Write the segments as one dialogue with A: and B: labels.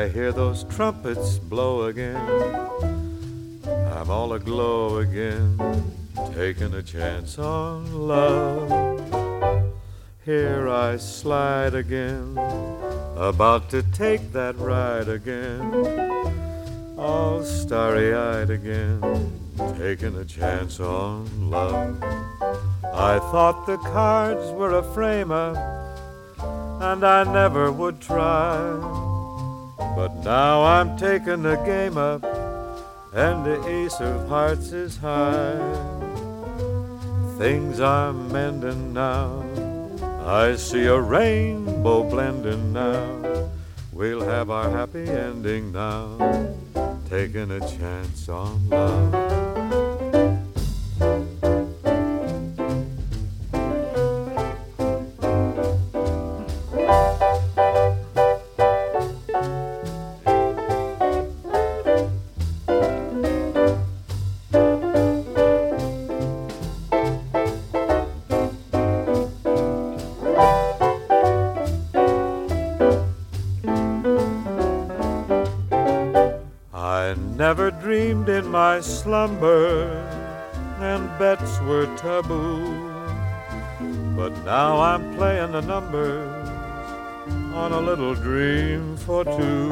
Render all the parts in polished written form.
A: I hear those trumpets blow again. I'm all aglow again, taking a chance on love. Here I slide again, about to take that ride again, all starry-eyed again, taking a chance on love. I thought the cards were a frame-up, and I never would try, but now I'm taking the game up, and the ace of hearts is high. Things are mending now, I see a rainbow blending now. We'll have our happy ending now, taking a chance on love. I never dreamed in my slumber, and bets were taboo, but now I'm playing the numbers on a little dream for two.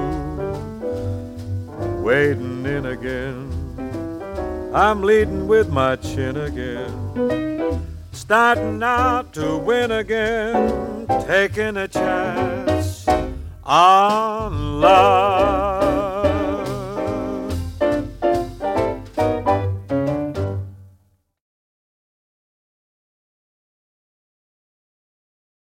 A: Wading in again, I'm leading with my chin again, starting out to win again, taking a chance on love.